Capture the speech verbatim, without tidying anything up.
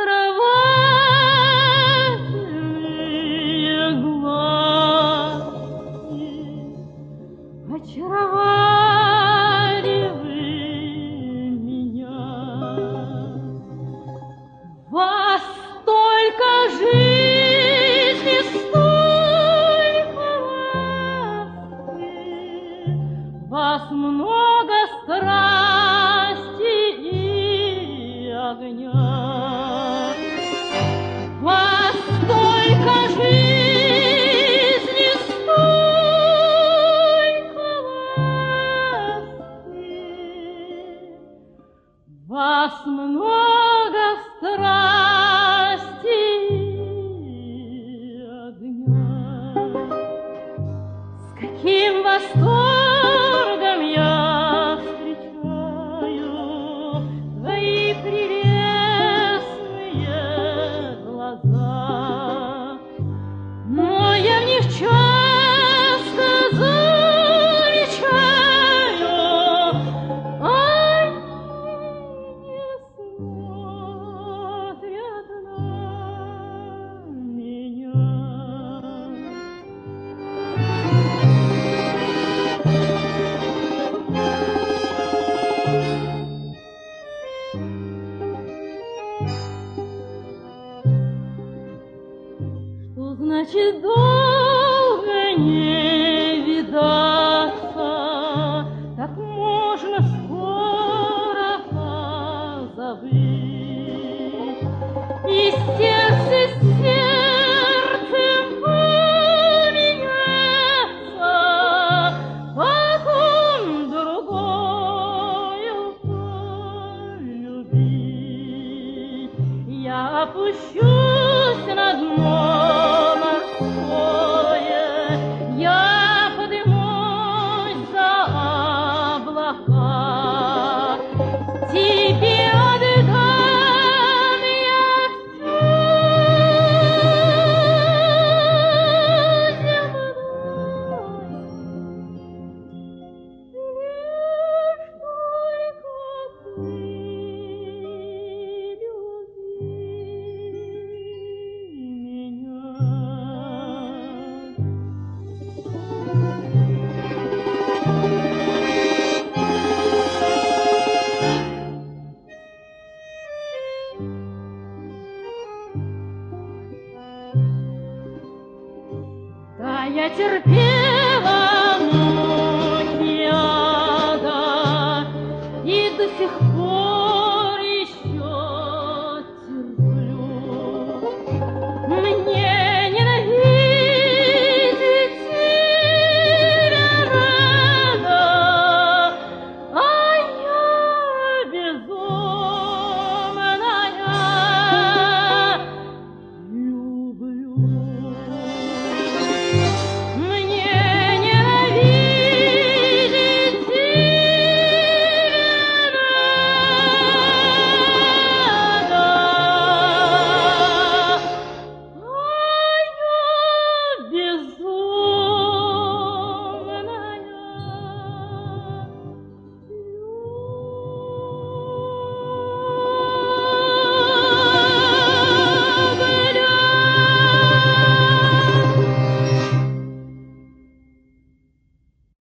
очаровательные глазки, очаровали вы меня. Вас столько жизни, столько ласки, вас много страсти и огня. Вас столько жизни, столько ласки, вас много страсти и огня. С каким восторгом я встречаю твои прелестные глаза, но я в них часто замечаю, они не смотрят на меня. Что значит долго не видаться? Так можно скоро позабыть. И сердце с сердцем поменяться, потом другою полюбить. Я опущусь на дно морское, я поднимусь за облака. Тебе отдам я всю земную, лишь только ты люби меня. Да, я терпеть